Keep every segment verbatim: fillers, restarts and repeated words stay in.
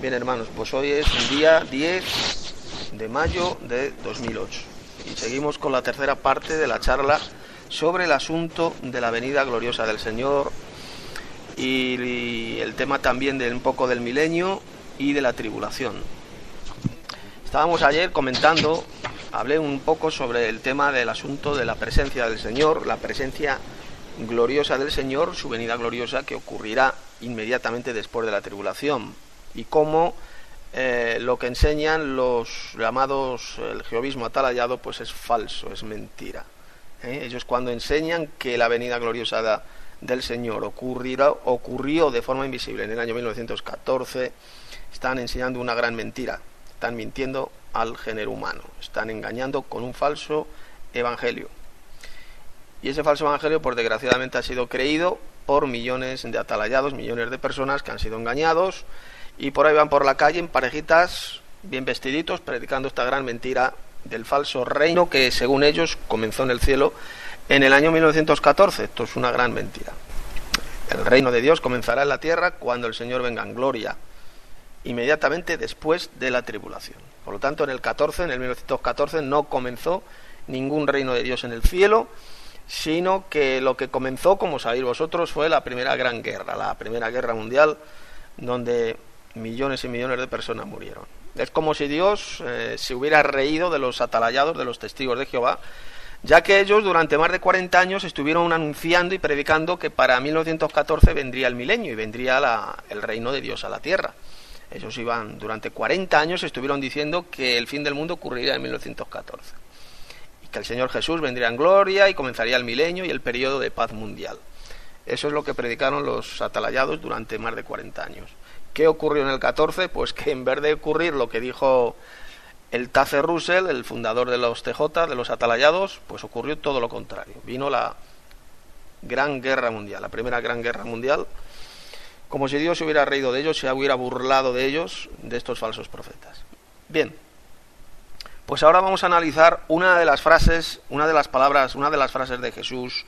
Bien, hermanos, pues hoy es un día diez de mayo de dos mil ocho y seguimos con la tercera parte de la charla sobre el asunto de la venida gloriosa del Señor y, y el tema también de un poco del milenio y de la tribulación. Estábamos ayer comentando, hablé un poco sobre el tema del asunto de la presencia del Señor, la presencia gloriosa del Señor, su venida gloriosa que ocurrirá inmediatamente después de la tribulación, y cómo eh, lo que enseñan los llamados el jehovismo atalayado pues es falso, es mentira. ¿Eh? Ellos cuando enseñan que la venida gloriosa da, del Señor ocurrirá, ocurrió de forma invisible en el año mil novecientos catorce, están enseñando una gran mentira, están mintiendo al género humano, están engañando con un falso evangelio. Y ese falso evangelio, pues desgraciadamente ha sido creído por millones de atalayados, millones de personas que han sido engañados y por ahí van por la calle en parejitas, bien vestiditos, predicando esta gran mentira del falso reino que según ellos comenzó en el cielo en el año mil novecientos catorce. Esto es una gran mentira. El reino de Dios comenzará en la tierra cuando el Señor venga en gloria, inmediatamente después de la tribulación. Por lo tanto, en el catorce, en el mil novecientos catorce, no comenzó ningún reino de Dios en el cielo, sino que lo que comenzó, como sabéis vosotros, fue la primera gran guerra, la primera guerra mundial, donde millones y millones de personas murieron. Es como si Dios eh, se hubiera reído de los atalayados, de los testigos de Jehová, ya que ellos durante más de cuarenta años estuvieron anunciando y predicando que para mil novecientos catorce vendría el milenio y vendría la, el reino de Dios a la tierra. Ellos iban, durante cuarenta años estuvieron diciendo que el fin del mundo ocurriría en mil novecientos catorce. Y que el Señor Jesús vendría en gloria y comenzaría el milenio y el periodo de paz mundial. Eso es lo que predicaron los atalayados durante más de cuarenta años. ¿Qué ocurrió en el catorce? Pues que en vez de ocurrir lo que dijo el Taze Russell, el fundador de los T J, de los atalayados, pues ocurrió todo lo contrario. Vino la Gran Guerra Mundial, la primera Gran Guerra Mundial, como si Dios se hubiera reído de ellos, se hubiera burlado de ellos, de estos falsos profetas. Bien, pues ahora vamos a analizar una de las frases, una de las palabras, una de las frases de Jesús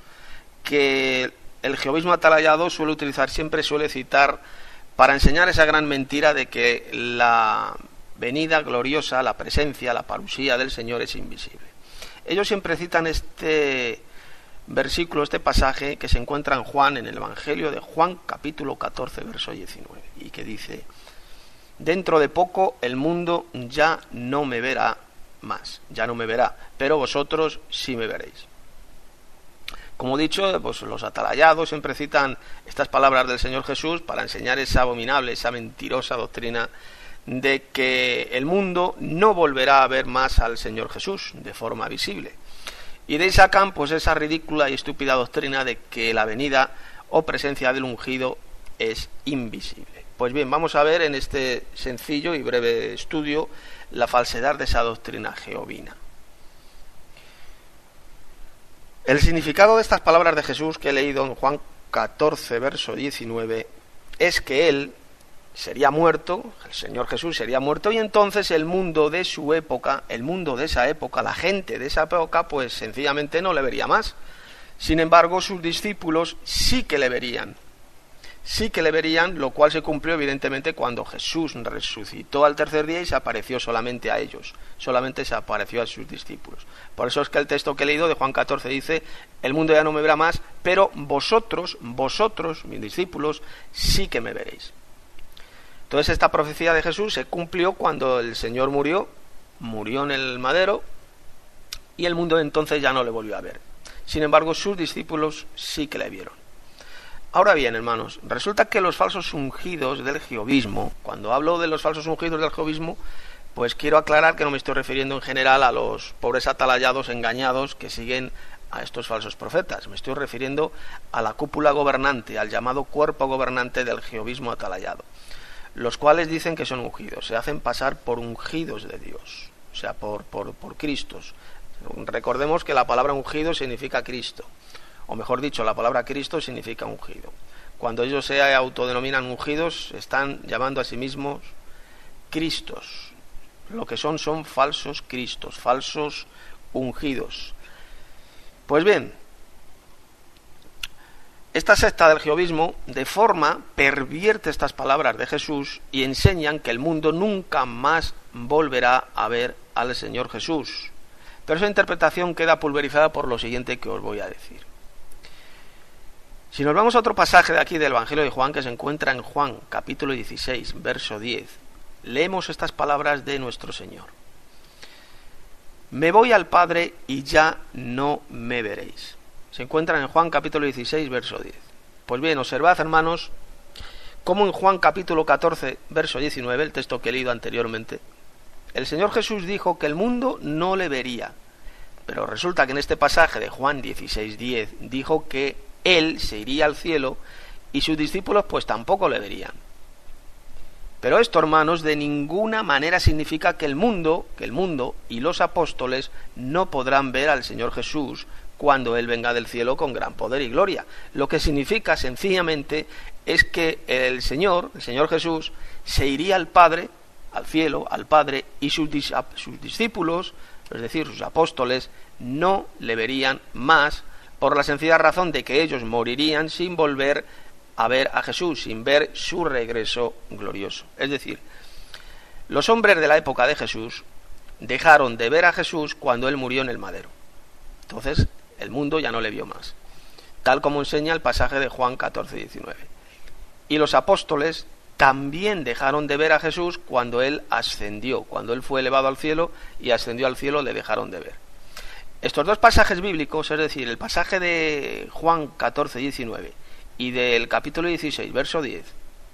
que el jehovismo atalayado suele utilizar, siempre suele citar para enseñar esa gran mentira de que la venida gloriosa, la presencia, la parusía del Señor es invisible. Ellos siempre citan este versículo, este pasaje que se encuentra en Juan, en el Evangelio de Juan, capítulo catorce, verso diecinueve, y que dice: dentro de poco el mundo ya no me verá más, ya no me verá, pero vosotros sí me veréis. Como he dicho, pues los atalayados siempre citan estas palabras del Señor Jesús para enseñar esa abominable, esa mentirosa doctrina de que el mundo no volverá a ver más al Señor Jesús de forma visible. Y de ahí sacan pues esa ridícula y estúpida doctrina de que la venida o presencia del ungido es invisible. Pues bien, vamos a ver en este sencillo y breve estudio la falsedad de esa doctrina jehovina. El significado de estas palabras de Jesús que he leído en Juan catorce, verso diecinueve, es que Él sería muerto, el Señor Jesús sería muerto, y entonces el mundo de su época, el mundo de esa época, la gente de esa época, pues sencillamente no le vería más. Sin embargo, sus discípulos sí que le verían, sí que le verían, lo cual se cumplió evidentemente cuando Jesús resucitó al tercer día y se apareció solamente a ellos, solamente se apareció a sus discípulos. Por eso es que el texto que he leído de Juan catorce dice: el mundo ya no me verá más, pero vosotros, vosotros, mis discípulos, sí que me veréis. Entonces esta profecía de Jesús se cumplió cuando el Señor murió, murió en el madero, y el mundo entonces ya no le volvió a ver. Sin embargo, sus discípulos sí que le vieron. Ahora bien, hermanos, resulta que los falsos ungidos del jehovismo, cuando hablo de los falsos ungidos del jehovismo, pues quiero aclarar que no me estoy refiriendo en general a los pobres atalayados engañados que siguen a estos falsos profetas. Me estoy refiriendo a la cúpula gobernante, al llamado cuerpo gobernante del jehovismo atalayado, los cuales dicen que son ungidos, se hacen pasar por ungidos de Dios, o sea, por, por, por Cristos. Recordemos que la palabra ungido significa Cristo, o mejor dicho, la palabra Cristo significa ungido. Cuando ellos se autodenominan ungidos, están llamando a sí mismos Cristos. Lo que son son falsos Cristos, falsos ungidos. Pues bien, Esta secta del jehovismo, de forma, pervierte estas palabras de Jesús y enseñan que el mundo nunca más volverá a ver al Señor Jesús. Pero esa interpretación queda pulverizada por lo siguiente que os voy a decir. Si nos vamos a otro pasaje de aquí del Evangelio de Juan, que se encuentra en Juan, capítulo dieciséis, verso diez, leemos estas palabras de nuestro Señor. Me voy al Padre y ya no me veréis. Se encuentran en Juan capítulo dieciséis, verso diez. Pues bien, observad, hermanos, cómo en Juan capítulo catorce, verso diecinueve, el texto que he leído anteriormente, el Señor Jesús dijo que el mundo no le vería. Pero resulta que en este pasaje de Juan dieciséis, diez, dijo que Él se iría al cielo y sus discípulos pues tampoco le verían. Pero esto, hermanos, de ninguna manera significa que el mundo, que el mundo y los apóstoles no podrán ver al Señor Jesús cuando Él venga del cielo con gran poder y gloria. Lo que significa sencillamente es que el Señor, el Señor Jesús, se iría al Padre, al cielo, al Padre, y sus, sus discípulos, es decir, sus apóstoles, no le verían más, por la sencilla razón de que ellos morirían sin volver a ver a Jesús, sin ver su regreso glorioso. Es decir, los hombres de la época de Jesús dejaron de ver a Jesús cuando Él murió en el madero. Entonces, el mundo ya no le vio más, tal como enseña el pasaje de Juan catorce, diecinueve. Y los apóstoles también dejaron de ver a Jesús cuando Él ascendió, cuando Él fue elevado al cielo y ascendió al cielo, le dejaron de ver. Estos dos pasajes bíblicos, es decir, el pasaje de Juan catorce, diecinueve y del capítulo dieciséis, verso diez,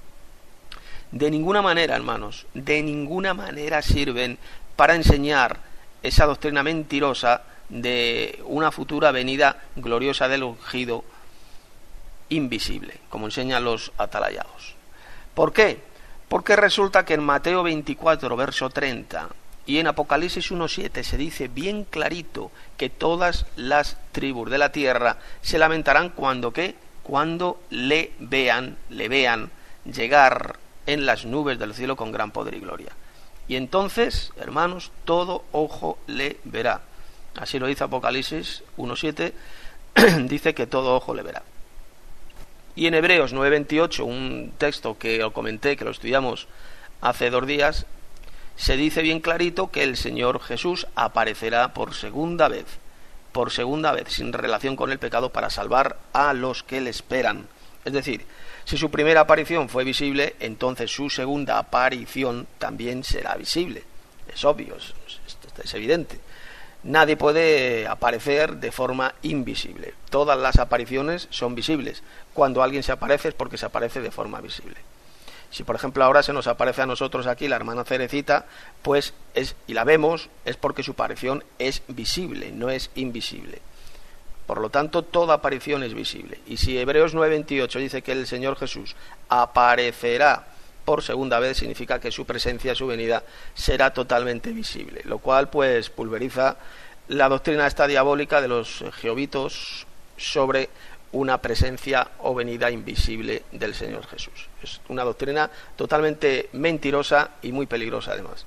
de ninguna manera, hermanos, de ninguna manera sirven para enseñar esa doctrina mentirosa de una futura venida gloriosa del ungido invisible, como enseñan los atalayados. ¿Por qué? Porque resulta que en Mateo veinticuatro, verso treinta, y en Apocalipsis uno, siete se dice bien clarito que todas las tribus de la tierra se lamentarán cuando ¿qué? Cuando le vean, le vean llegar en las nubes del cielo con gran poder y gloria. Y entonces, hermanos, todo ojo le verá. Así lo dice Apocalipsis uno, siete, dice que todo ojo le verá. Y en Hebreos nueve, veintiocho, un texto que os comenté, que lo estudiamos hace dos días, se dice bien clarito que el Señor Jesús aparecerá por segunda vez, por segunda vez, sin relación con el pecado, para salvar a los que le esperan. Es decir, si su primera aparición fue visible, entonces su segunda aparición también será visible. Es obvio, es, es, es evidente. Nadie puede aparecer de forma invisible. Todas las apariciones son visibles. Cuando alguien se aparece es porque se aparece de forma visible. Si por ejemplo ahora se nos aparece a nosotros aquí la hermana Cerecita, pues es, y la vemos, es porque su aparición es visible, no es invisible. Por lo tanto, toda aparición es visible. Y si Hebreos nueve, veintiocho dice que el Señor Jesús aparecerá por segunda vez, significa que su presencia, su venida, será totalmente visible, lo cual pues pulveriza la doctrina esta diabólica de los jehovitos sobre una presencia o venida invisible del Señor Jesús. Es una doctrina totalmente mentirosa y muy peligrosa además.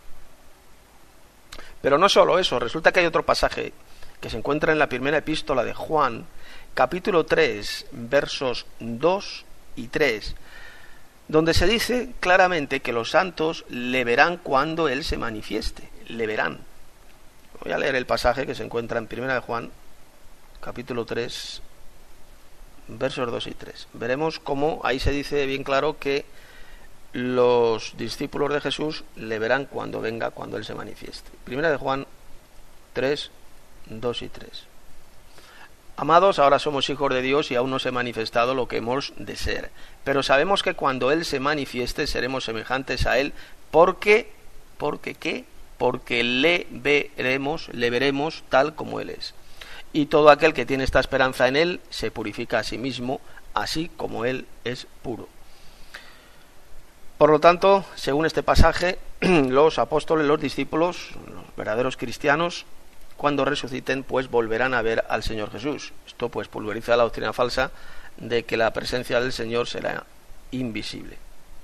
Pero no solo eso, resulta que hay otro pasaje que se encuentra en la primera epístola de Juan, capítulo tres, versos dos y tres, donde se dice claramente que los santos le verán cuando Él se manifieste, le verán. Voy a leer el pasaje que se encuentra en primera de Juan, capítulo tres, versos dos y tres. Veremos cómo ahí se dice bien claro que los discípulos de Jesús le verán cuando venga, cuando Él se manifieste. Primera de Juan tres, dos y tres. Amados, ahora somos hijos de Dios y aún no se ha manifestado lo que hemos de ser. Pero sabemos que cuando Él se manifieste seremos semejantes a Él, porque, ¿porque qué? Porque le veremos, le veremos tal como Él es. Y todo aquel que tiene esta esperanza en Él se purifica a sí mismo, así como Él es puro. Por lo tanto, según este pasaje, los apóstoles, los discípulos, los verdaderos cristianos, cuando resuciten, pues volverán a ver al Señor Jesús. Esto pues pulveriza la doctrina falsa de que la presencia del Señor será invisible.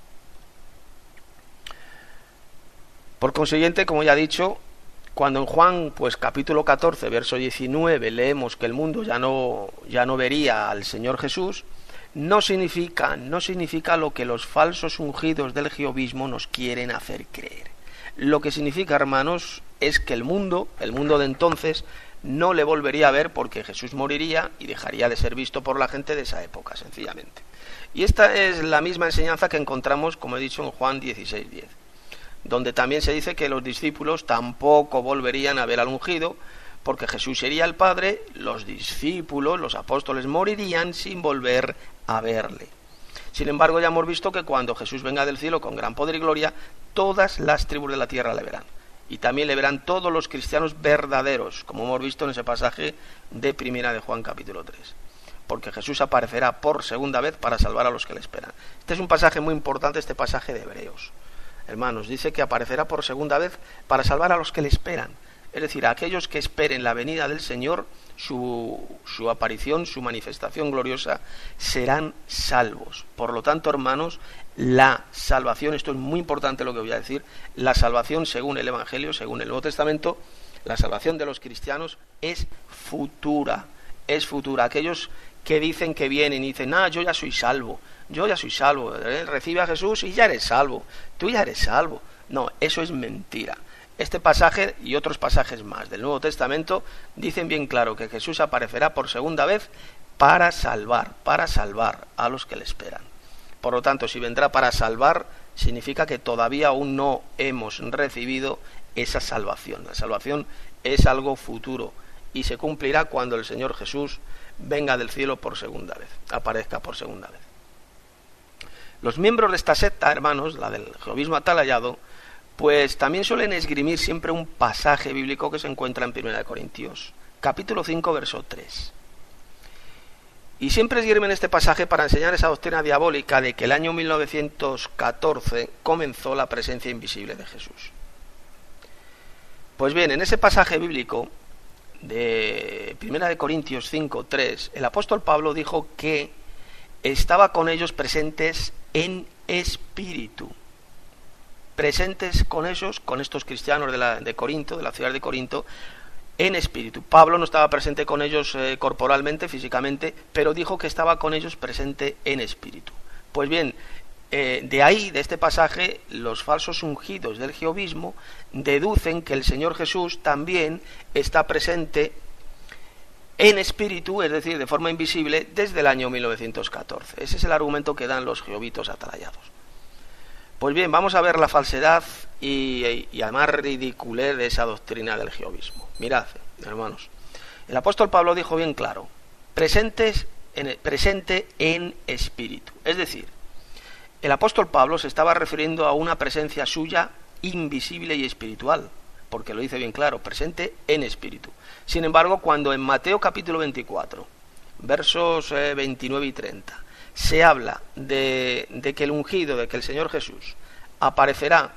Por consiguiente, como ya he dicho, cuando en Juan pues capítulo catorce, verso diecinueve, leemos que el mundo ya no, ya no vería al Señor Jesús, no significa, no significa lo que los falsos ungidos del jehovismo nos quieren hacer creer. Lo que significa, hermanos, es que el mundo, el mundo de entonces, no le volvería a ver porque Jesús moriría y dejaría de ser visto por la gente de esa época, sencillamente. Y esta es la misma enseñanza que encontramos, como he dicho, en Juan dieciséis diez, donde también se dice que los discípulos tampoco volverían a ver al ungido, porque Jesús sería el Padre, los discípulos, los apóstoles, morirían sin volver a verle. Sin embargo, ya hemos visto que cuando Jesús venga del cielo con gran poder y gloria, todas las tribus de la tierra le verán. Y también le verán todos los cristianos verdaderos, como hemos visto en ese pasaje de Primera de Juan capítulo tres. Porque Jesús aparecerá por segunda vez para salvar a los que le esperan. Este es un pasaje muy importante, este pasaje de Hebreos. Hermanos, dice que aparecerá por segunda vez para salvar a los que le esperan. Es decir, a aquellos que esperen la venida del Señor, su, su aparición, su manifestación gloriosa, serán salvos. Por lo tanto, hermanos, la salvación, esto es muy importante lo que voy a decir, la salvación según el Evangelio, según el Nuevo Testamento, la salvación de los cristianos es futura, es futura. Aquellos que dicen que vienen y dicen, ah, yo ya soy salvo, yo ya soy salvo, ¿eh? Recibe a Jesús y ya eres salvo, tú ya eres salvo. No, eso es mentira. Este pasaje y otros pasajes más del Nuevo Testamento dicen bien claro que Jesús aparecerá por segunda vez para salvar, para salvar a los que le esperan. Por lo tanto, si vendrá para salvar, significa que todavía aún no hemos recibido esa salvación. La salvación es algo futuro y se cumplirá cuando el Señor Jesús venga del cielo por segunda vez, aparezca por segunda vez. Los miembros de esta secta, hermanos, la del jehovismo atalayado, pues también suelen esgrimir siempre un pasaje bíblico que se encuentra en Primera de Corintios, capítulo cinco, verso tres. Y siempre esgrimen este pasaje para enseñar esa doctrina diabólica de que el año mil novecientos catorce comenzó la presencia invisible de Jesús. Pues bien, en ese pasaje bíblico de Primera de Corintios cinco, tres, el apóstol Pablo dijo que estaba con ellos presentes en espíritu. Presentes con ellos, con estos cristianos de, la, de Corinto, de la ciudad de Corinto, en espíritu. Pablo no estaba presente con ellos eh, corporalmente, físicamente, pero dijo que estaba con ellos presente en espíritu. Pues bien, eh, de ahí, de este pasaje, los falsos ungidos del jehovismo deducen que el Señor Jesús también está presente en espíritu, es decir, de forma invisible, desde el año mil novecientos catorce. Ese es el argumento que dan los jehovitos atalayados. Pues bien, vamos a ver la falsedad y, y además ridiculez de esa doctrina del jehovismo. Mirad, hermanos, el apóstol Pablo dijo bien claro, presentes en, presente en espíritu. Es decir, el apóstol Pablo se estaba refiriendo a una presencia suya invisible y espiritual, porque lo dice bien claro, presente en espíritu. Sin embargo, cuando en Mateo capítulo veinticuatro, versos eh, veintinueve y treinta, se habla de, de que el ungido, de que el Señor Jesús aparecerá,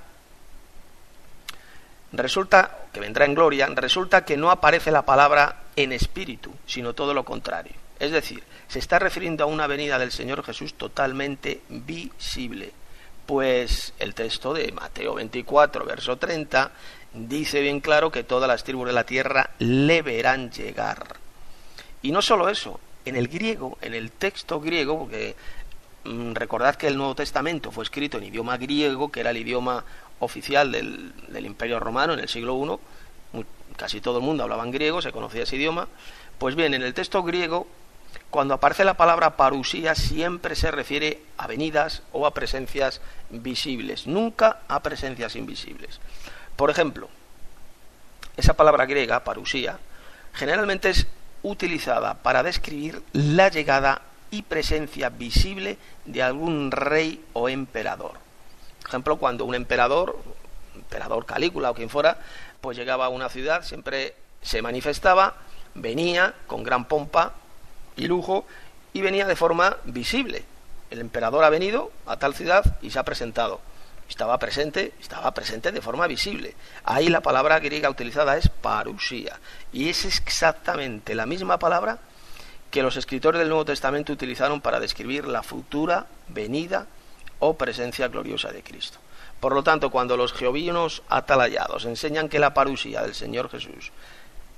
resulta que vendrá en gloria, resulta que no aparece la palabra en espíritu, sino todo lo contrario. Es decir, se está refiriendo a una venida del Señor Jesús totalmente visible, pues el texto de Mateo veinticuatro, verso treinta, dice bien claro que todas las tribus de la tierra le verán llegar. Y no solo eso, en el griego, en el texto griego, porque mmm, recordad que el Nuevo Testamento fue escrito en idioma griego, que era el idioma oficial del, del Imperio Romano en el siglo primero, muy, casi todo el mundo hablaba en griego, se conocía ese idioma. Pues bien, en el texto griego, cuando aparece la palabra parusía, siempre se refiere a venidas o a presencias visibles, nunca a presencias invisibles. Por ejemplo, esa palabra griega, parusía, generalmente es utilizada para describir la llegada y presencia visible de algún rey o emperador. Por ejemplo, cuando un emperador, emperador Calígula o quien fuera, pues llegaba a una ciudad, siempre se manifestaba, venía con gran pompa y lujo y venía de forma visible. El emperador ha venido a tal ciudad y se ha presentado. Estaba presente, estaba presente de forma visible. Ahí la palabra griega utilizada es parusía. Y es exactamente la misma palabra que los escritores del Nuevo Testamento utilizaron para describir la futura venida o presencia gloriosa de Cristo. Por lo tanto, cuando los jehovinos atalayados enseñan que la parusía del Señor Jesús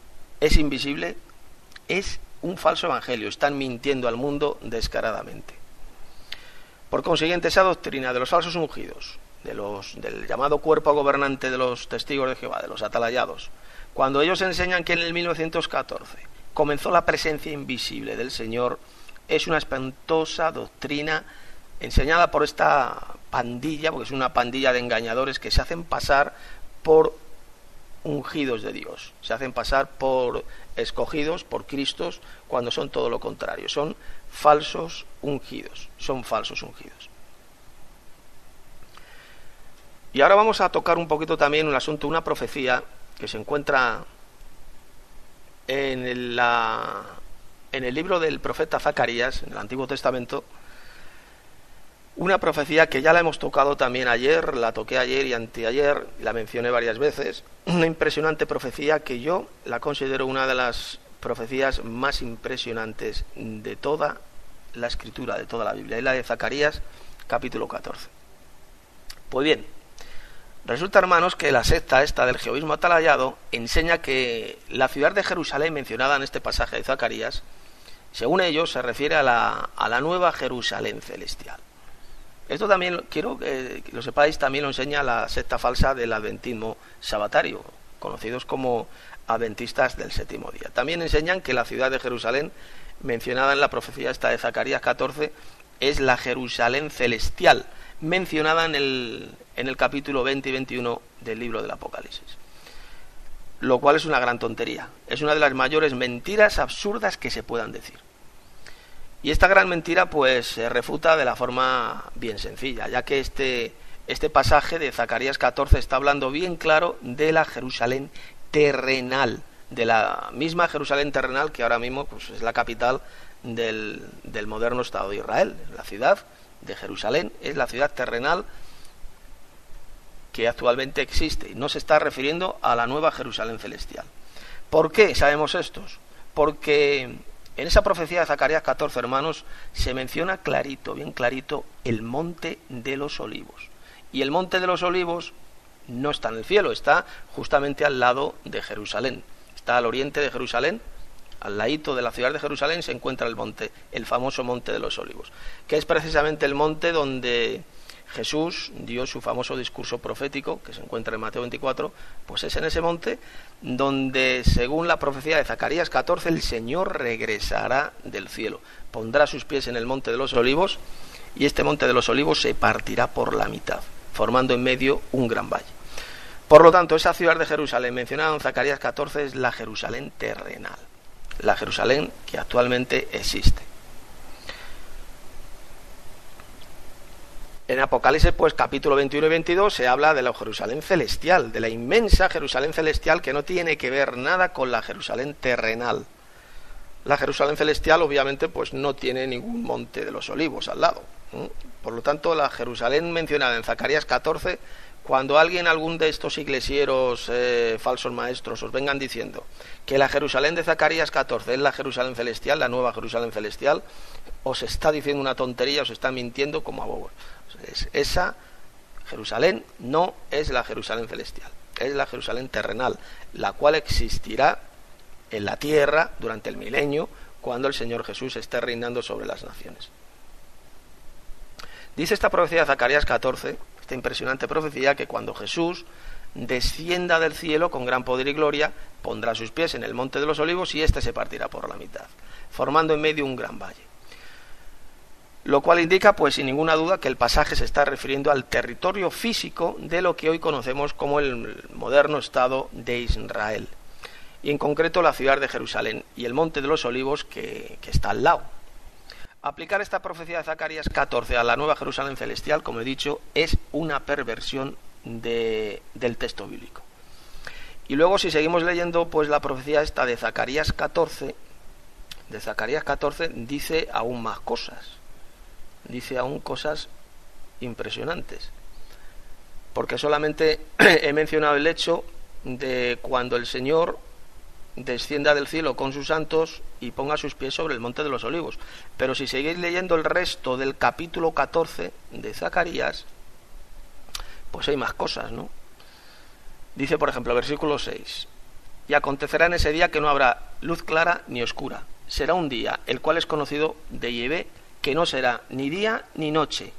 es invisible, es un falso evangelio. Están mintiendo al mundo descaradamente. Por consiguiente, esa doctrina de los falsos ungidos, de los, del llamado cuerpo gobernante de los testigos de Jehová, de los atalayados, cuando ellos enseñan que en el mil novecientos catorce comenzó la presencia invisible del Señor, es una espantosa doctrina enseñada por esta pandilla, porque es una pandilla de engañadores que se hacen pasar por ungidos de Dios, se hacen pasar por escogidos, por Cristos, cuando son todo lo contrario, son falsos ungidos, son falsos ungidos. Y ahora vamos a tocar un poquito también un asunto, una profecía que se encuentra en el, la, en el libro del profeta Zacarías, en el Antiguo Testamento, una profecía que ya la hemos tocado también ayer, la toqué ayer y anteayer, la mencioné varias veces, una impresionante profecía que yo la considero una de las profecías más impresionantes de toda la Escritura, de toda la Biblia, es la de Zacarías, capítulo catorce. Pues bien, resulta, hermanos, que la secta esta del jehovismo atalayado enseña que la ciudad de Jerusalén mencionada en este pasaje de Zacarías, según ellos, se refiere a la, a la nueva Jerusalén celestial. Esto también, quiero que lo sepáis, también lo enseña la secta falsa del adventismo sabatario, conocidos como adventistas del séptimo día. También enseñan que la ciudad de Jerusalén, mencionada en la profecía esta de Zacarías catorce, es la Jerusalén celestial, mencionada en el, en el capítulo veinte y veintiuno del libro del Apocalipsis. Lo cual es una gran tontería, es una de las mayores mentiras absurdas que se puedan decir. Y esta gran mentira pues se refuta de la forma bien sencilla, ya que este, este pasaje de Zacarías catorce está hablando bien claro de la Jerusalén terrenal, de la misma Jerusalén terrenal que ahora mismo pues, es la capital del, del moderno Estado de Israel. La ciudad de Jerusalén es la ciudad terrenal que actualmente existe y no se está refiriendo a la nueva Jerusalén celestial. ¿Por qué sabemos estos? Porque en esa profecía de Zacarías catorce, hermanos, se menciona clarito, bien clarito, el monte de los olivos. Y el monte de los olivos no está en el cielo, está justamente al lado de Jerusalén. Está al oriente de Jerusalén, al ladito de la ciudad de Jerusalén se encuentra el monte, el famoso monte de los olivos, que es precisamente el monte donde Jesús dio su famoso discurso profético, que se encuentra en Mateo veinticuatro, pues es en ese monte donde, según la profecía de Zacarías catorce, el Señor regresará del cielo, pondrá sus pies en el monte de los olivos, y este monte de los olivos se partirá por la mitad, formando en medio un gran valle. Por lo tanto, esa ciudad de Jerusalén mencionada en Zacarías catorce es la Jerusalén terrenal, la Jerusalén que actualmente existe. En Apocalipsis, pues capítulo veintiuno y veintidós, se habla de la Jerusalén celestial, de la inmensa Jerusalén celestial que no tiene que ver nada con la Jerusalén terrenal. La Jerusalén celestial, obviamente, pues no tiene ningún monte de los olivos al lado. Por lo tanto, la Jerusalén mencionada en Zacarías catorce, cuando alguien, algún de estos iglesieros eh, falsos maestros, os vengan diciendo que la Jerusalén de Zacarías catorce es la Jerusalén celestial, la nueva Jerusalén celestial, os está diciendo una tontería, os está mintiendo como a bobos. Esa Jerusalén no es la Jerusalén celestial, es la Jerusalén terrenal, la cual existirá en la tierra durante el milenio, cuando el Señor Jesús esté reinando sobre las naciones. Dice esta profecía de Zacarías catorce, esta impresionante profecía, que cuando Jesús descienda del cielo con gran poder y gloria, pondrá sus pies en el monte de los olivos y éste se partirá por la mitad, formando en medio un gran valle. Lo cual indica, pues sin ninguna duda, que el pasaje se está refiriendo al territorio físico de lo que hoy conocemos como el moderno Estado de Israel, y en concreto la ciudad de Jerusalén y el monte de los olivos que, que está al lado. Aplicar esta profecía de Zacarías catorce a la nueva Jerusalén celestial, como he dicho, es una perversión de, del texto bíblico. Y luego, si seguimos leyendo, pues la profecía esta de Zacarías catorce, de Zacarías catorce, dice aún más cosas. Dice aún cosas impresionantes, porque solamente he mencionado el hecho de cuando el Señor descienda del cielo con sus santos y ponga sus pies sobre el monte de los olivos. Pero si seguís leyendo el resto del capítulo catorce de Zacarías, pues hay más cosas, ¿no? Dice, por ejemplo, versículo seis: y acontecerá en ese día que no habrá luz clara ni oscura, será un día el cual es conocido de Yahvé, que no será ni día ni noche,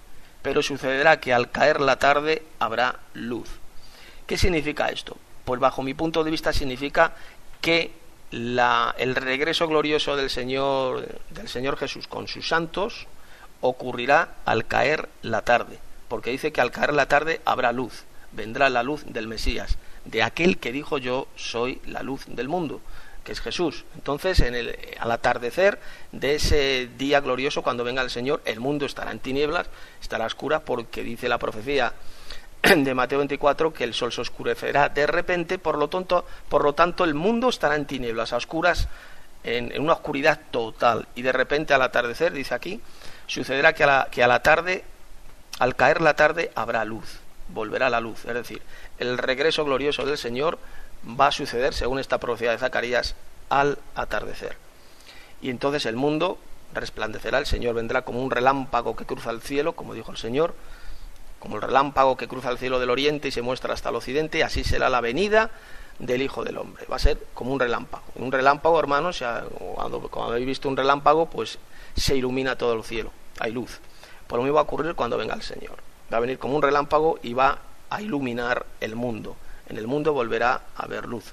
pero sucederá que al caer la tarde habrá luz. ¿Qué significa esto? Pues bajo mi punto de vista significa que la, el regreso glorioso del Señor, del Señor Jesús con sus santos ocurrirá al caer la tarde, porque dice que al caer la tarde habrá luz, vendrá la luz del Mesías, de aquel que dijo yo soy la luz del mundo, que es Jesús. Entonces, en el, al atardecer de ese día glorioso, cuando venga el Señor, el mundo estará en tinieblas, estará oscura, porque dice la profecía de Mateo veinticuatro que el sol se oscurecerá de repente, por lo tanto, por lo tanto el mundo estará en tinieblas, a oscuras, en, en una oscuridad total, y de repente al atardecer, dice aquí, sucederá que a la, que a la tarde, al caer la tarde, habrá luz, volverá la luz, es decir, el regreso glorioso del Señor va a suceder, según esta profecía de Zacarías, al atardecer. Y entonces el mundo resplandecerá, el Señor vendrá como un relámpago que cruza el cielo, como dijo el Señor, como el relámpago que cruza el cielo del oriente y se muestra hasta el occidente, y así será la venida del Hijo del Hombre. Va a ser como un relámpago. Un relámpago, hermanos, cuando, cuando habéis visto un relámpago, pues se ilumina todo el cielo, hay luz. Por lo mismo va a ocurrir cuando venga el Señor. Va a venir como un relámpago y va a iluminar el mundo. En el mundo volverá a haber luz.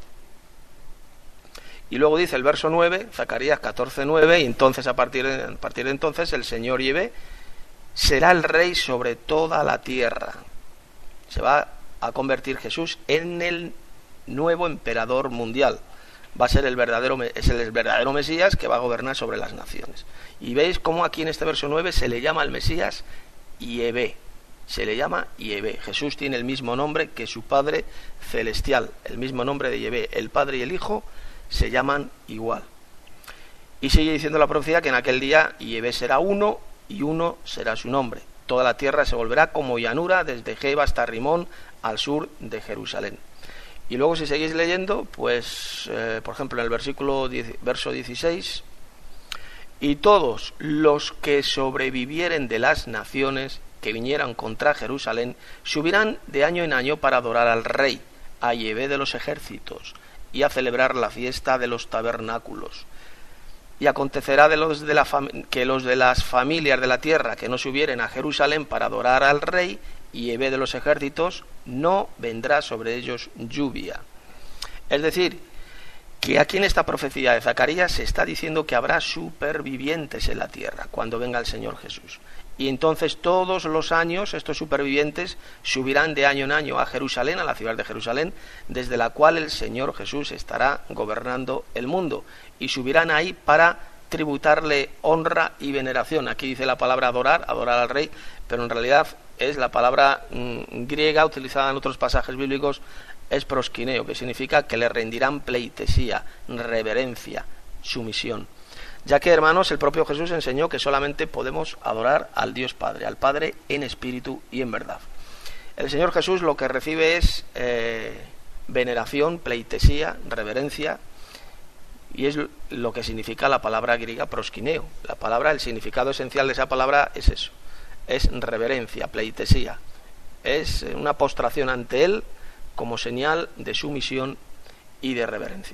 Y luego dice el verso nueve, Zacarías catorce nueve, y entonces a partir de, a partir de entonces el Señor Yahvé será el rey sobre toda la tierra. Se va a convertir Jesús en el nuevo emperador mundial. Va a ser el verdadero, es el verdadero Mesías que va a gobernar sobre las naciones. Y veis cómo aquí en este verso nueve se le llama al Mesías Yahvé. Se le llama Yahvé. Jesús tiene el mismo nombre que su Padre celestial, el mismo nombre de Yahvé. El Padre y el Hijo se llaman igual. Y sigue diciendo la profecía que en aquel día Yahvé será uno y uno será su nombre. Toda la tierra se volverá como llanura desde Geba hasta Rimón, al sur de Jerusalén. Y luego, si seguís leyendo, pues, eh, por ejemplo, en el versículo diez, verso dieciséis, y todos los que sobrevivieren de las naciones que vinieran contra Jerusalén subirán de año en año para adorar al Rey, a Yahvé de los ejércitos, y a celebrar la fiesta de los tabernáculos. Y acontecerá de los de la fam- que los de las familias de la tierra que no subieren a Jerusalén para adorar al Rey, y Yahvé de los ejércitos, no vendrá sobre ellos lluvia. Es decir, que aquí en esta profecía de Zacarías se está diciendo que habrá supervivientes en la tierra cuando venga el Señor Jesús. Y entonces todos los años estos supervivientes subirán de año en año a Jerusalén, a la ciudad de Jerusalén, desde la cual el Señor Jesús estará gobernando el mundo. Y subirán ahí para tributarle honra y veneración. Aquí dice la palabra adorar, adorar al Rey, pero en realidad es la palabra mmm, griega utilizada en otros pasajes bíblicos, es proskineo, que significa que le rendirán pleitesía, reverencia, sumisión. Ya que, hermanos, el propio Jesús enseñó que solamente podemos adorar al Dios Padre, al Padre en espíritu y en verdad. El Señor Jesús lo que recibe es eh, veneración, pleitesía, reverencia, y es lo que significa la palabra griega proskineo. La palabra, el significado esencial de esa palabra es eso, es reverencia, pleitesía, es una postración ante Él como señal de sumisión y de reverencia.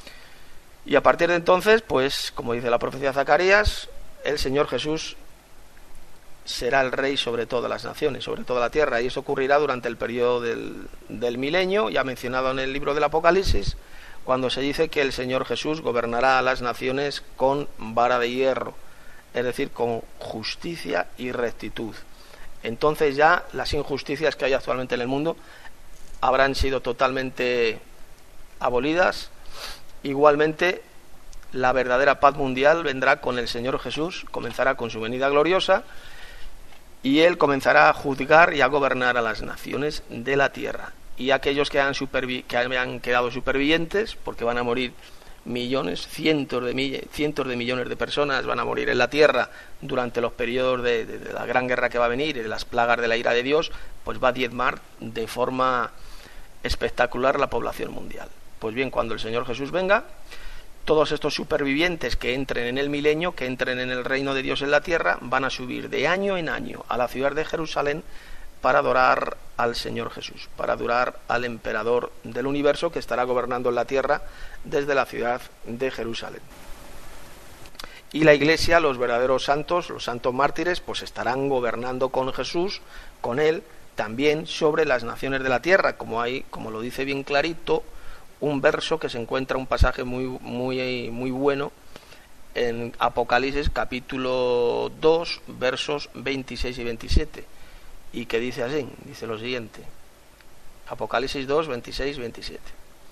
Y a partir de entonces, pues, como dice la profecía de Zacarías, el Señor Jesús será el Rey sobre todas las naciones, sobre toda la tierra, y eso ocurrirá durante el periodo del, del milenio, ya mencionado en el libro del Apocalipsis, cuando se dice que el Señor Jesús gobernará a las naciones con vara de hierro, es decir, con justicia y rectitud. Entonces ya las injusticias que hay actualmente en el mundo habrán sido totalmente abolidas. Igualmente, la verdadera paz mundial vendrá con el Señor Jesús, comenzará con su venida gloriosa, y Él comenzará a juzgar y a gobernar a las naciones de la tierra. Y aquellos que han, supervi- que han quedado supervivientes, porque van a morir millones, cientos de, mill- cientos de millones de personas van a morir en la tierra durante los periodos de, de, de la gran guerra que va a venir y de las plagas de la ira de Dios, pues va a diezmar de forma espectacular la población mundial. Pues bien, cuando el Señor Jesús venga, todos estos supervivientes que entren en el milenio, que entren en el reino de Dios en la tierra, van a subir de año en año a la ciudad de Jerusalén para adorar al Señor Jesús, para adorar al emperador del universo que estará gobernando en la tierra desde la ciudad de Jerusalén. Y la Iglesia, los verdaderos santos, los santos mártires, pues estarán gobernando con Jesús, con él, también sobre las naciones de la tierra, como hay, como lo dice bien clarito, un verso que se encuentra, un pasaje muy, muy, muy bueno en Apocalipsis capítulo dos, versos veintiséis y veintisiete, y que dice así, dice lo siguiente, Apocalipsis dos, veintiséis y veintisiete.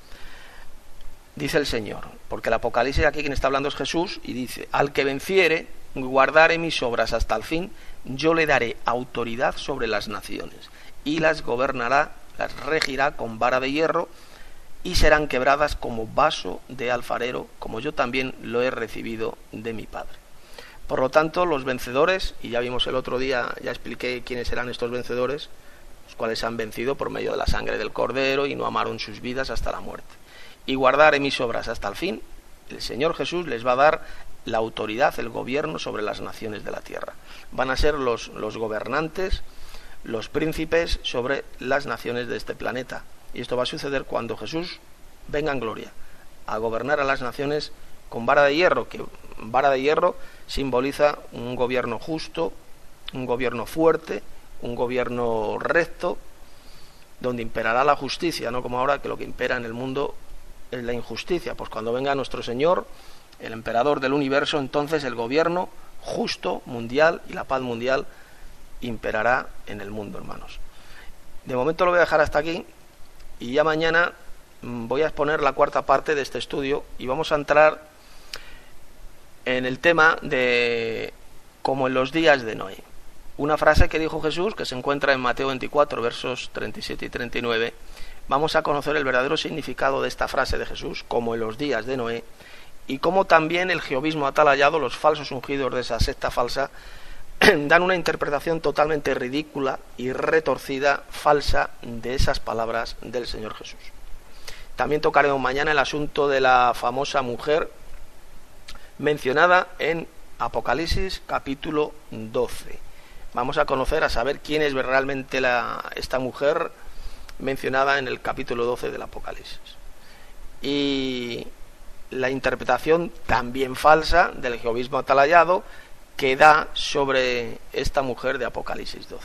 Dice el Señor, porque el Apocalipsis aquí quien está hablando es Jesús, y dice: al que venciere, guardare mis obras hasta el fin, yo le daré autoridad sobre las naciones, y las gobernará, las regirá con vara de hierro, y serán quebradas como vaso de alfarero, como yo también lo he recibido de mi Padre. Por lo tanto, los vencedores, y ya vimos el otro día, ya expliqué quiénes eran estos vencedores, los cuales han vencido por medio de la sangre del Cordero y no amaron sus vidas hasta la muerte. Y guardaré mis obras hasta el fin, el Señor Jesús les va a dar la autoridad, el gobierno sobre las naciones de la tierra. Van a ser los, los gobernantes, los príncipes sobre las naciones de este planeta. Y esto va a suceder cuando Jesús venga en gloria a gobernar a las naciones con vara de hierro, que vara de hierro simboliza un gobierno justo, un gobierno fuerte, un gobierno recto, donde imperará la justicia, no como ahora que lo que impera en el mundo es la injusticia. Pues cuando venga nuestro Señor, el emperador del universo, entonces el gobierno justo mundial y la paz mundial imperará en el mundo, hermanos. De momento lo voy a dejar hasta aquí, y ya mañana voy a exponer la cuarta parte de este estudio, y vamos a entrar en el tema de como en los días de Noé. Una frase que dijo Jesús, que se encuentra en Mateo veinticuatro, versos treinta y siete y treinta y nueve. Vamos a conocer el verdadero significado de esta frase de Jesús, como en los días de Noé, y cómo también el jehovismo atalayado, los falsos ungidos de esa secta falsa, dan una interpretación totalmente ridícula y retorcida, falsa, de esas palabras del Señor Jesús. También tocaremos mañana el asunto de la famosa mujer mencionada en Apocalipsis capítulo doce. Vamos a conocer, a saber quién es realmente la, esta mujer mencionada en el capítulo doce del Apocalipsis. Y la interpretación también falsa del jehovismo atalayado que da sobre esta mujer de Apocalipsis doce.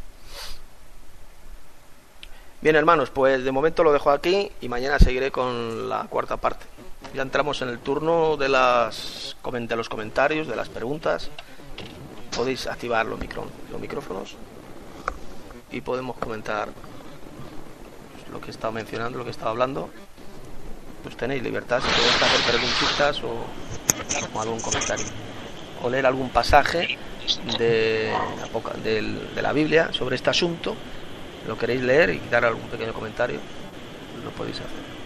Bien, hermanos, pues de momento lo dejo aquí y mañana seguiré con la cuarta parte. Ya entramos en el turno de, las, de los comentarios, de las preguntas. Podéis activar los, micro, los micrófonos y podemos comentar lo que he estado mencionando, lo que he estado hablando. Pues tenéis libertad, si queréis hacer preguntitas o, o algún comentario, o leer algún pasaje de, de, de la Biblia sobre este asunto. Lo queréis leer y dar algún pequeño comentario, lo podéis hacer.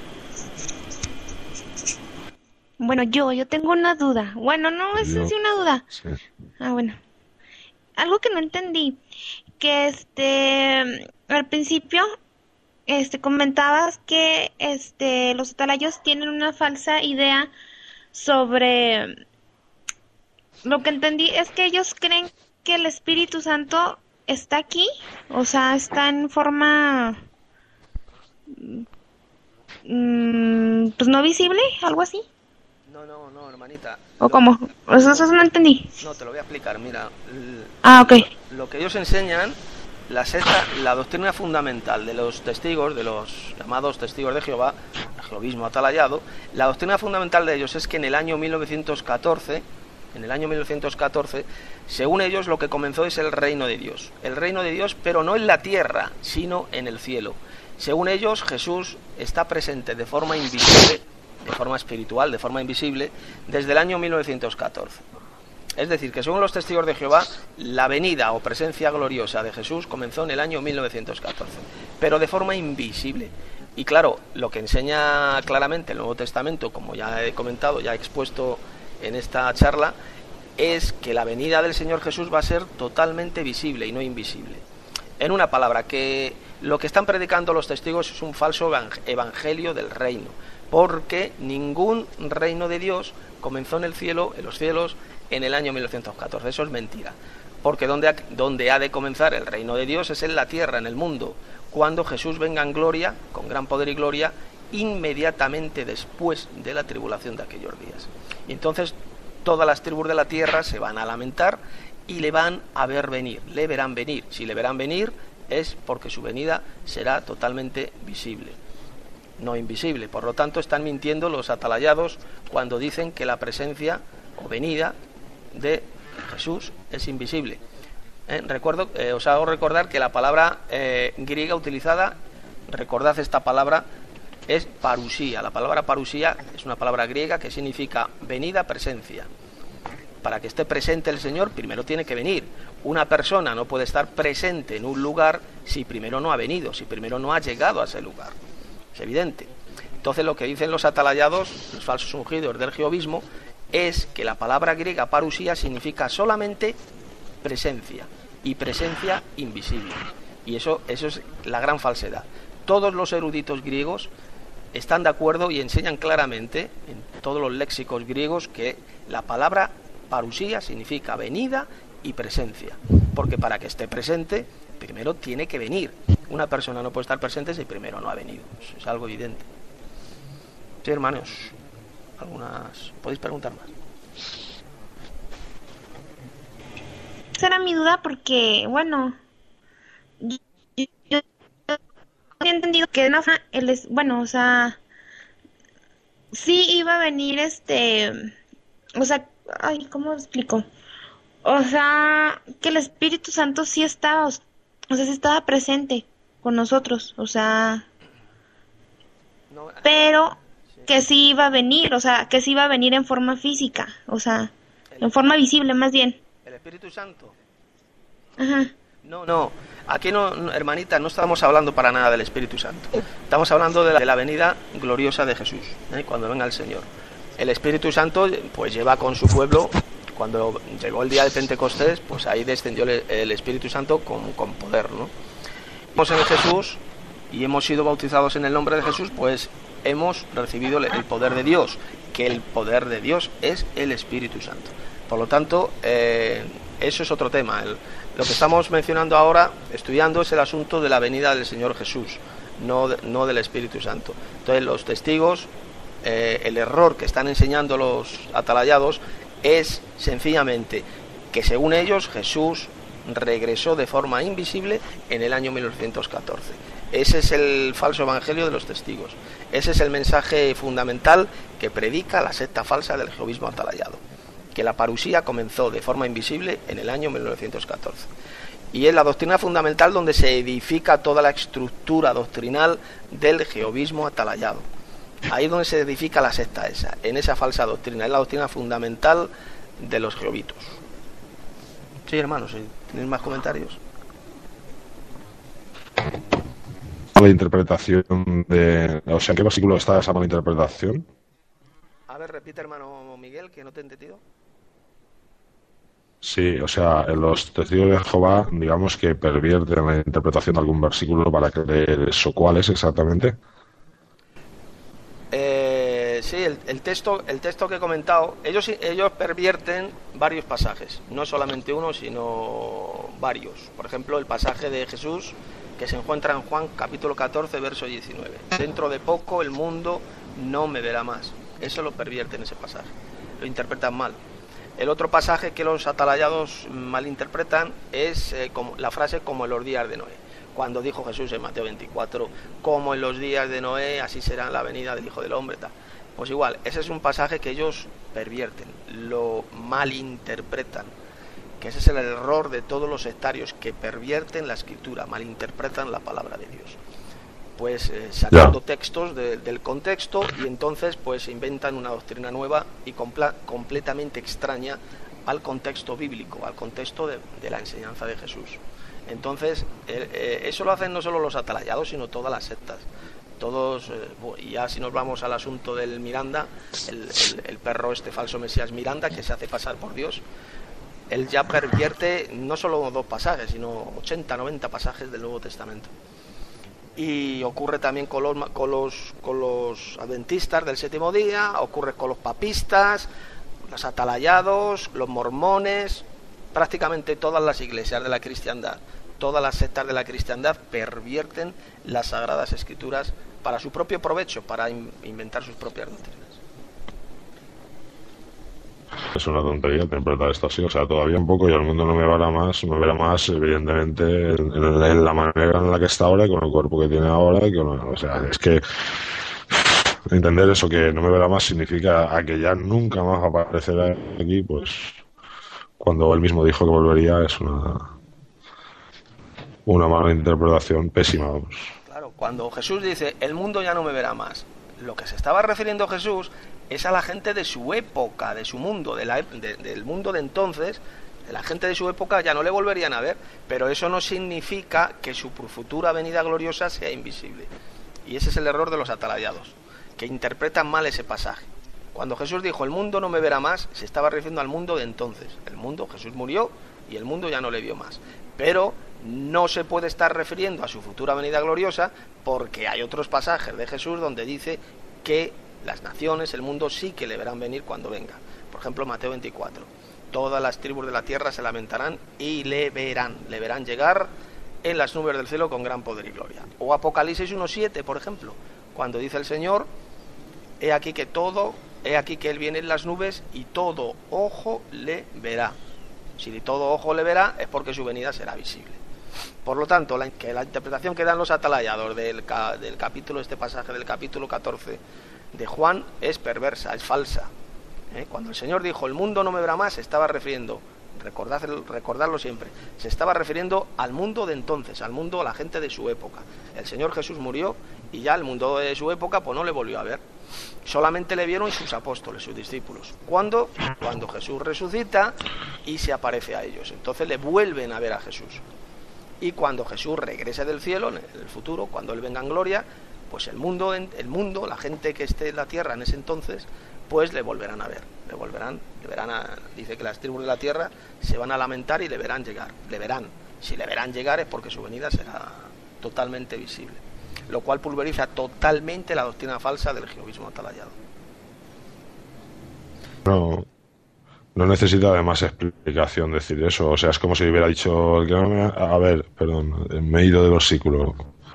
Bueno, yo, yo tengo una duda. Bueno, no, es Yo, sí una duda. sí. Ah, bueno. Algo que no entendí, que este, al principio, este, comentabas que este, los atalayos tienen una falsa idea sobre, lo que entendí es que ellos creen que el Espíritu Santo está aquí, o sea, está en forma, mm, pues no visible, algo así. No, no, no, hermanita. ¿O Lo- cómo? Eso, eso no entendí. No, te lo voy a explicar. Mira, l- Ah, ok. lo que ellos enseñan, la secta, la doctrina fundamental de los testigos, de los llamados testigos de Jehová, el jehovismo atalayado, la doctrina fundamental de ellos es que en el año mil novecientos catorce, en el año mil novecientos catorce, según ellos lo que comenzó es el reino de Dios. El reino de Dios, pero no en la tierra, sino en el cielo. Según ellos, Jesús está presente de forma invisible, de forma espiritual, de forma invisible, desde el año mil novecientos catorce. Es decir, que según los testigos de Jehová, la venida o presencia gloriosa de Jesús comenzó en el año mil novecientos catorce, pero de forma invisible. Y claro, lo que enseña claramente el Nuevo Testamento, como ya he comentado, ya he expuesto en esta charla, es que la venida del Señor Jesús va a ser totalmente visible y no invisible. En una palabra, que lo que están predicando los testigos es un falso evang- evangelio del reino, porque ningún reino de Dios comenzó en el cielo, en los cielos, en el año mil novecientos catorce. Eso es mentira, porque donde ha, donde ha de comenzar el reino de Dios es en la tierra, en el mundo, cuando Jesús venga en gloria, con gran poder y gloria, inmediatamente después de la tribulación de aquellos días. Y entonces todas las tribus de la tierra se van a lamentar y le van a ver venir, le verán venir. Si le verán venir es porque su venida será totalmente visible, no invisible. Por lo tanto, están mintiendo los atalayados cuando dicen que la presencia o venida de Jesús es invisible. Eh, recuerdo, eh, os hago recordar que la palabra eh, griega utilizada, recordad esta palabra, es parusía. La palabra parusía es una palabra griega que significa venida, presencia. Para que esté presente el Señor, primero tiene que venir. Una persona no puede estar presente en un lugar si primero no ha venido, si primero no ha llegado a ese lugar. Es evidente. Entonces, lo que dicen los atalayados, los falsos ungidos del jehovismo, es que la palabra griega parusía significa solamente presencia, y presencia invisible. Y eso, eso es la gran falsedad. Todos los eruditos griegos están de acuerdo y enseñan claramente en todos los léxicos griegos que la palabra parusía significa venida y presencia, porque para que esté presente primero tiene que venir. Una persona no puede estar presente si primero no ha venido. Eso es algo evidente. Sí, hermanos, algunas podéis preguntar más. Esa era mi duda porque, bueno, yo, yo, yo había entendido que no, él es, bueno, o sea, sí iba a venir este, o sea, ay, ¿cómo lo explico? O sea, que el Espíritu Santo sí estaba, o sea, sí estaba presente con nosotros, o sea, pero que sí iba a venir, o sea, que sí iba a venir en forma física, o sea, en forma visible más bien. ¿El Espíritu Santo? Ajá. No, no, aquí no, no, hermanita, no estamos hablando para nada del Espíritu Santo. Estamos hablando de la, de la venida gloriosa de Jesús, ¿eh? Cuando venga el Señor. El Espíritu Santo pues lleva con su pueblo, cuando llegó el día de Pentecostés, pues ahí descendió el, el Espíritu Santo con, con poder, ¿no? Estamos en Jesús y hemos sido bautizados en el nombre de Jesús, pues hemos recibido el, el poder de Dios, que el poder de Dios es el Espíritu Santo. Por lo tanto, eh, eso es otro tema. El, lo que estamos mencionando ahora, estudiando, es el asunto de la venida del Señor Jesús, no, de, no del Espíritu Santo. Entonces, los testigos, eh, el error que están enseñando los atalayados es sencillamente que, según ellos, Jesús regresó de forma invisible en el año mil novecientos catorce. Ese es el falso evangelio de los testigos. Ese es el mensaje fundamental que predica la secta falsa del jehovismo atalayado, que la parusía comenzó de forma invisible en el año mil novecientos catorce. Y es la doctrina fundamental donde se edifica toda la estructura doctrinal del jehovismo atalayado. Ahí es donde se edifica la secta esa, en esa falsa doctrina. Es la doctrina fundamental de los jehovitos. Sí, hermanos, ¿tenéis más comentarios? La interpretación de... O sea, ¿en qué versículo está esa mala interpretación? A ver, repite, hermano Miguel, que no te he entendido. Sí, o sea, los testigos de Jehová, digamos que pervierten la interpretación de algún versículo para creer eso. ¿Cuál es exactamente? Eh, sí, el, el texto el texto que he comentado, ellos, ellos pervierten varios pasajes, no solamente uno, sino varios. Por ejemplo, el pasaje de Jesús que se encuentra en Juan capítulo catorce, verso diecinueve. Dentro de poco el mundo no me verá más. Eso lo pervierten, ese pasaje. Lo interpretan mal. El otro pasaje que los atalayados malinterpretan es eh, como, la frase como en los días de Noé. Cuando dijo Jesús en Mateo veinticuatro, como en los días de Noé, así será la venida del Hijo del Hombre. Tal. Pues igual, ese es un pasaje que ellos pervierten, lo malinterpretan. Que ese es el error de todos los sectarios, que pervierten la escritura, malinterpretan la palabra de Dios. Pues eh, sacando yeah. textos de, del contexto, y entonces pues inventan una doctrina nueva y compla, completamente extraña al contexto bíblico, al contexto de, de la enseñanza de Jesús. Entonces eh, eh, eso lo hacen no solo los atalayados, sino todas las sectas. Todos, eh, y ya si nos vamos al asunto del Miranda, el, el, el perro este falso Mesías Miranda, que se hace pasar por Dios, él ya pervierte no solo dos pasajes, sino ochenta, noventa pasajes del Nuevo Testamento. Y ocurre también con los, con los, con los adventistas del séptimo día, ocurre con los papistas, los atalayados, los mormones, prácticamente todas las iglesias de la cristiandad, todas las sectas de la cristiandad pervierten las sagradas escrituras para su propio provecho, para in, inventar sus propias doctrinas. es una tontería interpretar esto así. O sea, todavía un poco y el mundo no me verá más, me verá más, evidentemente, en, en, en la manera en la que está ahora, con el cuerpo que tiene ahora. Y con, o sea, es que entender eso, que no me verá más, significa a que ya nunca más aparecerá aquí, pues cuando él mismo dijo que volvería, es una una mala interpretación, pésima, vamos. Claro, cuando Jesús dice, el mundo ya no me verá más, lo que se estaba refiriendo Jesús es a la gente de su época, de su mundo, de la, de, del mundo de entonces. De la gente de su época ya no le volverían a ver, pero eso no significa que su futura venida gloriosa sea invisible. Y ese es el error de los atalayados, que interpretan mal ese pasaje. Cuando Jesús dijo, el mundo no me verá más, se estaba refiriendo al mundo de entonces. El mundo, Jesús murió y el mundo ya no le vio más. Pero no se puede estar refiriendo a su futura venida gloriosa, porque hay otros pasajes de Jesús donde dice que las naciones, el mundo sí que le verán venir cuando venga. Por ejemplo, Mateo veinticuatro. Todas las tribus de la tierra se lamentarán y le verán, le verán llegar en las nubes del cielo con gran poder y gloria. O Apocalipsis uno siete, por ejemplo, cuando dice el Señor, he aquí que todo, he aquí que Él viene en las nubes y todo ojo le verá. Si todo ojo le verá es porque su venida será visible. Por lo tanto, la, que la interpretación que dan los atalayados del, del capítulo, este pasaje del capítulo catorce de Juan es perversa, es falsa. ¿Eh? Cuando el Señor dijo, el mundo no me verá más, se estaba refiriendo, recordad, recordarlo siempre, se estaba refiriendo al mundo de entonces, al mundo, a la gente de su época. El Señor Jesús murió y ya el mundo de su época pues no le volvió a ver. Solamente le vieron sus apóstoles, sus discípulos. ¿Cuándo? Cuando Jesús resucita y se aparece a ellos. Entonces le vuelven a ver a Jesús. Y cuando Jesús regrese del cielo, en el futuro, cuando Él venga en gloria, pues el mundo, el mundo, la gente que esté en la tierra en ese entonces, pues le volverán a ver. Le volverán, le verán a, dice que las tribus de la tierra se van a lamentar y le verán llegar. Le verán. Si le verán llegar es porque su venida será totalmente visible. Lo cual pulveriza totalmente la doctrina falsa del jehovismo atalayado. No, no necesita de más explicación decir eso. O sea, es como si hubiera dicho, a ver, perdón, me he ido de versículo.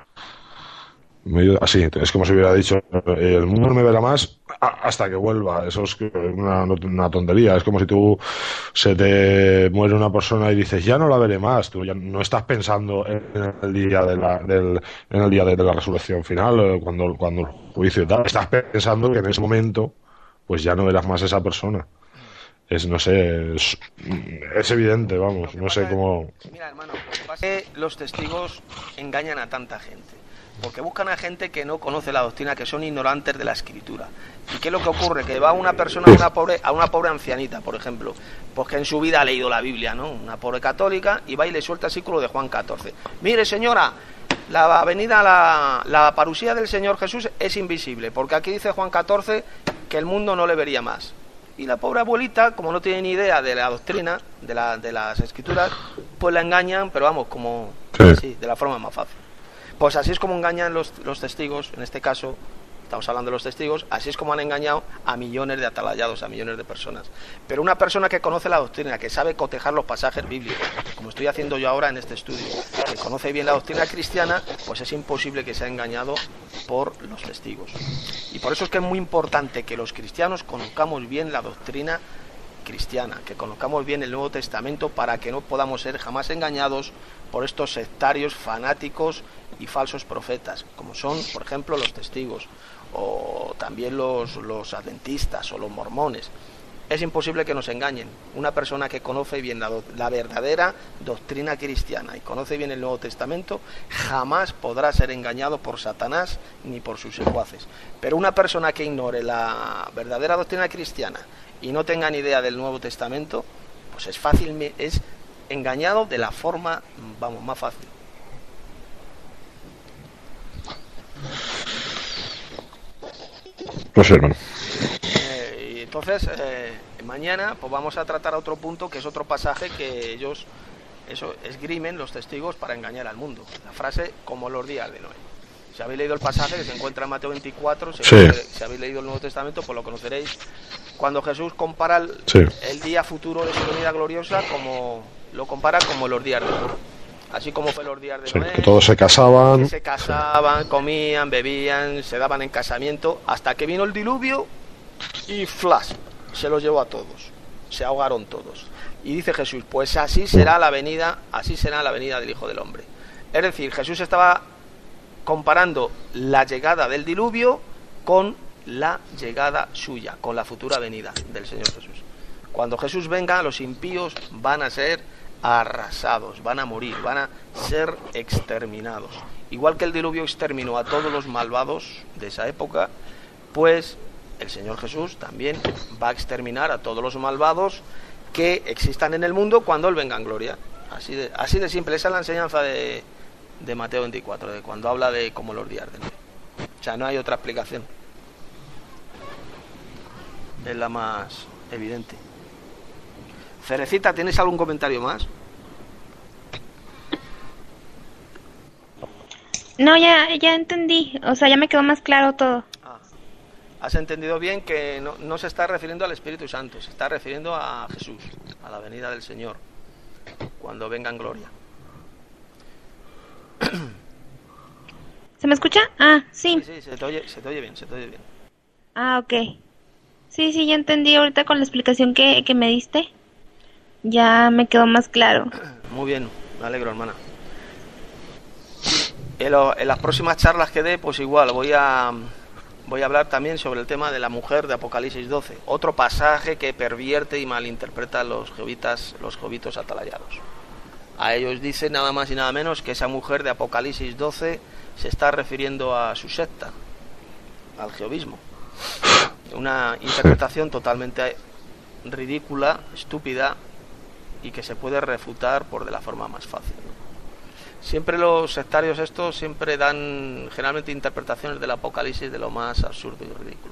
Me he ido, así, es como si hubiera dicho, el mundo no me verá más hasta que vuelva. Eso es una, una tontería. Es como si tú se te muere una persona y dices, ya no la veré más. Tú ya no estás pensando en el día de la, del, en el día de la resurrección final, cuando, cuando el juicio y tal. Estás pensando que en ese momento, pues ya no verás más a esa persona. Es, no sé, es, es evidente, vamos, no sé cómo... Mira, hermano, lo que pasa es que los testigos engañan a tanta gente. Porque buscan a gente que no conoce la doctrina, que son ignorantes de la escritura. ¿Y qué es lo que ocurre? Que va una persona, a una pobre, a una pobre ancianita, por ejemplo, pues que en su vida ha leído la Biblia, ¿no? Una pobre católica, y va y le suelta el versículo de Juan catorce. Mire, señora, la venida, la, la parusía del Señor Jesús es invisible, porque aquí dice Juan catorce que el mundo no le vería más. Y la pobre abuelita, como no tiene ni idea de la doctrina, de, la, de las escrituras, pues la engañan, pero vamos, como sí. Así, de la forma más fácil. Pues así es como engañan los, los testigos, en este caso, estamos hablando de los testigos, así es como han engañado a millones de atalayados, a millones de personas. Pero una persona que conoce la doctrina, que sabe cotejar los pasajes bíblicos, como estoy haciendo yo ahora en este estudio, que conoce bien la doctrina cristiana, pues es imposible que sea engañado por los testigos. Y por eso es que es muy importante que los cristianos conozcamos bien la doctrina cristiana, que conozcamos bien el Nuevo Testamento para que no podamos ser jamás engañados por estos sectarios fanáticos y falsos profetas, como son, por ejemplo, los testigos, o también los, los adventistas o los mormones. Es imposible que nos engañen. Una persona que conoce bien la, la verdadera doctrina cristiana y conoce bien el Nuevo Testamento jamás podrá ser engañado por Satanás ni por sus secuaces. Pero una persona que ignore la verdadera doctrina cristiana y no tenga ni idea del Nuevo Testamento, pues es fácil, es engañado de la forma, vamos, más fácil. Pues hermano. Eh, y entonces, eh, mañana pues vamos a tratar otro punto, que es otro pasaje que ellos eso esgrimen los testigos para engañar al mundo. La frase, como los días de Noé. Si habéis leído el pasaje que se encuentra en Mateo veinticuatro, si, sí. habéis, si habéis leído el Nuevo Testamento, pues lo conoceréis. Cuando Jesús compara el, sí. el día futuro de su venida gloriosa, como lo compara como los días de Noé. Así como fue los días de sí, Noé. Que todos se casaban. Que se casaban, sí. comían, bebían, se daban en casamiento, hasta que vino el diluvio y flash, se los llevó a todos. se ahogaron todos. Y dice Jesús, pues así será la venida, así será la venida del Hijo del Hombre. Es decir, Jesús estaba comparando la llegada del diluvio con la llegada suya, con la futura venida del Señor Jesús. Cuando Jesús venga, los impíos van a ser arrasados, van a morir, van a ser exterminados. Igual que el diluvio exterminó a todos los malvados de esa época, pues el Señor Jesús también va a exterminar a todos los malvados que existan en el mundo cuando Él venga en gloria. Así de, así de simple. Esa es la enseñanza de, de Mateo veinticuatro, de cuando habla de como los días de Noé. O sea, no hay otra explicación. Es la más evidente. Cerecita, ¿tienes algún comentario más? No, ya, ya entendí. O sea, ya me quedó más claro todo. Ah, has entendido bien que no, no se está refiriendo al Espíritu Santo, se está refiriendo a Jesús, a la venida del Señor, cuando venga en gloria. ¿Se me escucha? Ah, sí. Sí, sí, se te oye, se te oye bien, se te oye bien. Ah, ok. Sí, sí, ya entendí ahorita con la explicación que, que me diste. Ya me quedó más claro. Muy bien, me alegro, hermana. En, lo, en las próximas charlas que dé, pues igual, voy a voy a hablar también sobre el tema de la mujer de Apocalipsis doce. Otro pasaje que pervierte y malinterpreta los jehovitas, los jehovitos atalayados. A ellos dice nada más y nada menos que esa mujer de Apocalipsis doce se está refiriendo a su secta, al jehovismo. Una interpretación totalmente ridícula, estúpida, y que se puede refutar por de la forma más fácil, ¿no? Siempre los sectarios estos siempre dan generalmente interpretaciones del Apocalipsis de lo más absurdo y ridículo.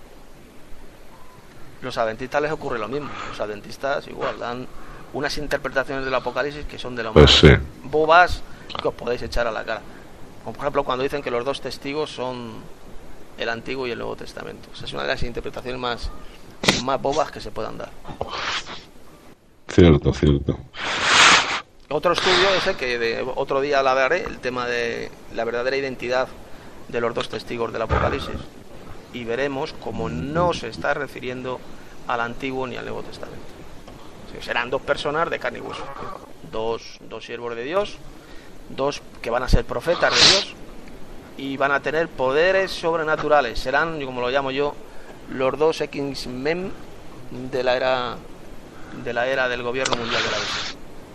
Los adventistas les ocurre lo mismo. Los adventistas igual dan unas interpretaciones del Apocalipsis que son de lo pues más sí. bobas que os podéis echar a la cara. Como por ejemplo cuando dicen que los dos testigos son el Antiguo y el Nuevo Testamento. Esa es una de las interpretaciones más, más bobas que se puedan dar. Cierto, cierto. Otro estudio ese que de, otro día hablaré, el tema de la verdadera identidad de los dos testigos del Apocalipsis, y veremos cómo no se está refiriendo al Antiguo ni al Nuevo Testamento. O sea, serán dos personas de carne y hueso, dos, dos siervos de Dios, dos que van a ser profetas de Dios y van a tener poderes sobrenaturales. Serán, como lo llamo yo, los dos X-Men de la era de la era del gobierno mundial de la bestia.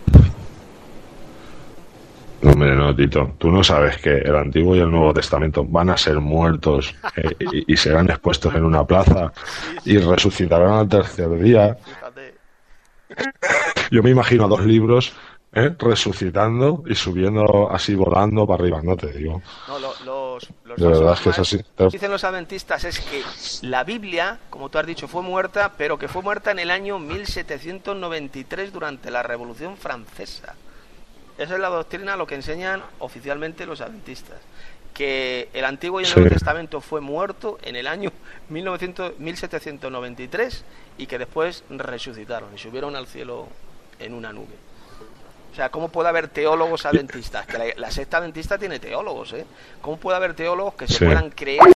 Hombre, no, Tito, tú no sabes que el Antiguo y el Nuevo Testamento van a ser muertos eh, y, y serán expuestos en una plaza y resucitarán al tercer día. Fíjate. Yo me imagino a dos libros eh, resucitando y subiendo así, volando para arriba, no te digo. No, lo, los, los De verdad es que es así. Lo que dicen los adventistas es que la Biblia, como tú has dicho, fue muerta, pero que fue muerta en el año mil setecientos noventa y tres durante la Revolución Francesa. Esa es la doctrina, lo que enseñan oficialmente los adventistas, que el Antiguo y el Sí. Nuevo Testamento fue muerto en el año mil setecientos noventa y tres y que después resucitaron y subieron al cielo en una nube. O sea, ¿cómo puede haber teólogos adventistas? Que la, la secta adventista tiene teólogos, ¿eh? ¿Cómo puede haber teólogos que se Sí. puedan creer